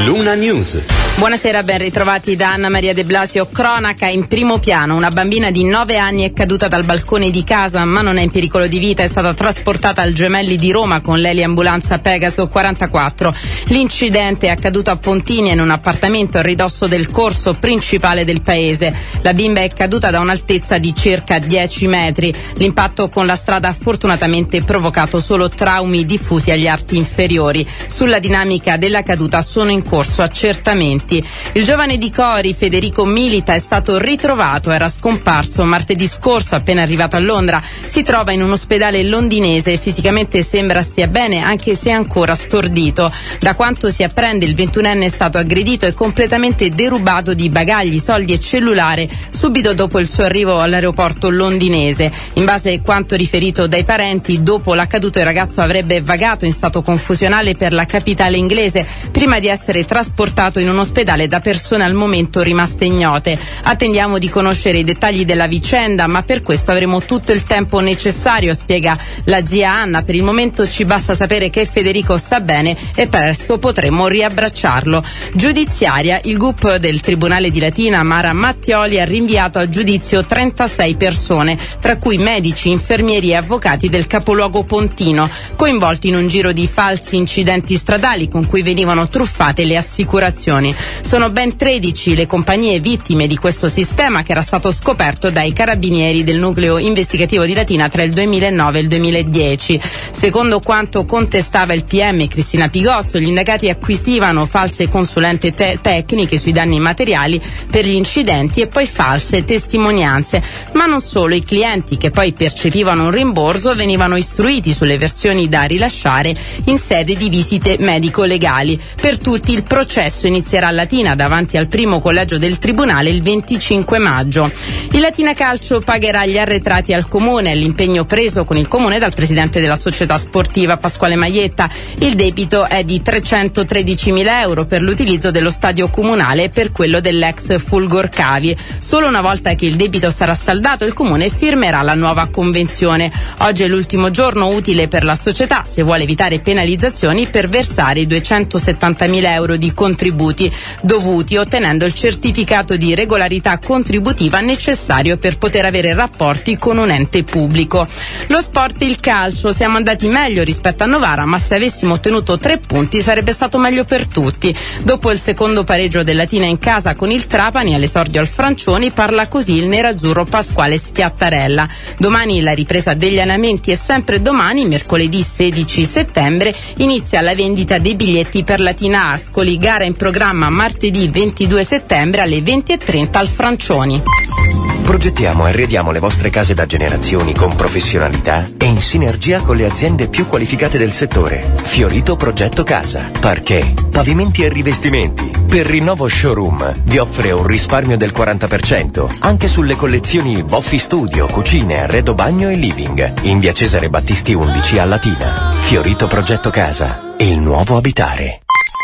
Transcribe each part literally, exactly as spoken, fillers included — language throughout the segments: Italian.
Luna News. Buonasera, ben ritrovati da Anna Maria De Blasio. Cronaca in primo piano. Una bambina di nove anni è caduta dal balcone di casa, ma non è in pericolo di vita. È stata trasportata al Gemelli di Roma con l'eliambulanza Pegaso quarantaquattro. L'incidente è accaduto a Pontinia, in un appartamento a ridosso del corso principale del paese. La bimba è caduta da un'altezza di circa dieci metri. L'impatto con la strada ha fortunatamente provocato solo traumi diffusi agli arti inferiori. Sulla dinamica della caduta sono in corso accertamenti. Il giovane di Cori, Federico Milita, è stato ritrovato, era scomparso martedì scorso appena arrivato a Londra. Si trova in un ospedale londinese e fisicamente sembra stia bene, anche se è ancora stordito. Da quanto si apprende, il ventunenne è stato aggredito e completamente derubato di bagagli, soldi e cellulare subito dopo il suo arrivo all'aeroporto londinese. In base a quanto riferito dai parenti, dopo l'accaduto il ragazzo avrebbe vagato in stato confusionale per la capitale inglese prima di essere trasportato in un ospedale da persone al momento rimaste ignote. Attendiamo di conoscere i dettagli della vicenda, ma per questo avremo tutto il tempo necessario, spiega la zia Anna. Per il momento ci basta sapere che Federico sta bene e presto potremo riabbracciarlo. Giudiziaria, il G U P del Tribunale di Latina, Mara Mattioli, ha rinviato a giudizio trentasei persone, tra cui medici, infermieri e avvocati del capoluogo pontino, coinvolti in un giro di falsi incidenti stradali con cui venivano truffate le assicurazioni. Sono ben tredici le compagnie vittime di questo sistema, che era stato scoperto dai carabinieri del nucleo investigativo di Latina tra il duemilanove e il duemiladieci. Secondo quanto contestava il P M Cristina Pigozzo, gli indagati acquisivano false consulenze te- tecniche sui danni materiali per gli incidenti e poi false testimonianze. Ma non solo, i clienti che poi percepivano un rimborso venivano istruiti sulle versioni da rilasciare in sede di visite medico-legali. Per tutti il processo inizierà a Latina davanti al primo collegio del Tribunale il venticinque maggio. Il Latina Calcio pagherà gli arretrati al Comune, l'impegno preso con il Comune dal presidente della società sportiva Pasquale Maietta. Il debito è di trecentotredicimila euro per l'utilizzo dello stadio comunale e per quello dell'ex Fulgor Cavi. Solo una volta che il debito sarà saldato, il Comune firmerà la nuova convenzione. Oggi è l'ultimo giorno utile per la società, se vuole evitare penalizzazioni, per versare i duecentosettantamila euro di contributi dovuti, ottenendo il certificato di regolarità contributiva necessario per poter avere rapporti con un ente pubblico. Lo sport e il calcio, siamo andati meglio rispetto a Novara, ma se avessimo ottenuto tre punti sarebbe stato meglio per tutti. Dopo il secondo pareggio del Latina in casa con il Trapani all'esordio al Francioni, parla così il nerazzurro Pasquale Schiattarella. Domani la ripresa degli allenamenti e sempre domani, mercoledì sedici settembre, inizia la vendita dei biglietti per Latina Ascoli, gara in programma martedì ventidue settembre alle venti e trenta al Francioni. Progettiamo e arrediamo le vostre case da generazioni con professionalità e in sinergia con le aziende più qualificate del settore. Fiorito Progetto Casa. Parquet, pavimenti e rivestimenti. Per Rinnovo Showroom vi offre un risparmio del quaranta per cento anche sulle collezioni Boffi Studio, cucine, arredo bagno e living. In via Cesare Battisti undici a Latina. Fiorito Progetto Casa. Il nuovo abitare.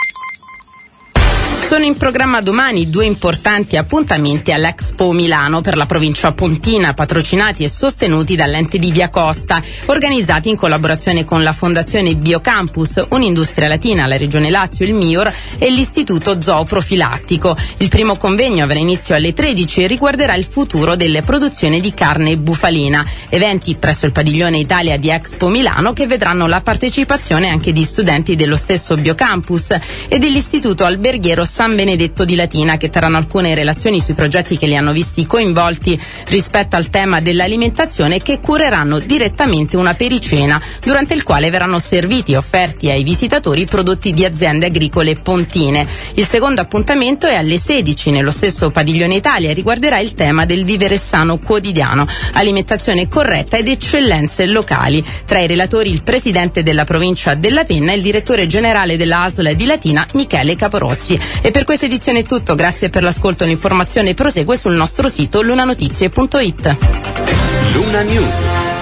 Sono in programma domani due importanti appuntamenti all'Expo Milano per la provincia pontina, patrocinati e sostenuti dall'ente di Via Costa, organizzati in collaborazione con la Fondazione Biocampus, Un'Industria Latina, la Regione Lazio, il MIUR e l'Istituto Zooprofilattico. Il primo convegno avrà inizio alle tredici e riguarderà il futuro delle produzioni di carne bufalina. Eventi presso il padiglione Italia di Expo Milano che vedranno la partecipazione anche di studenti dello stesso Biocampus e dell'Istituto Alberghiero San Benedetto di Latina, che terranno alcune relazioni sui progetti che li hanno visti coinvolti rispetto al tema dell'alimentazione e che cureranno direttamente una pericena durante il quale verranno serviti e offerti ai visitatori prodotti di aziende agricole pontine. Il secondo appuntamento è alle sedici nello stesso padiglione Italia e riguarderà il tema del vivere sano quotidiano, alimentazione corretta ed eccellenze locali. Tra i relatori il presidente della provincia della Penna e il direttore generale della A S L di Latina, Michele Caporossi. E per questa edizione è tutto, grazie per l'ascolto. L'informazione prosegue sul nostro sito lunanotizie punto it. Luna News.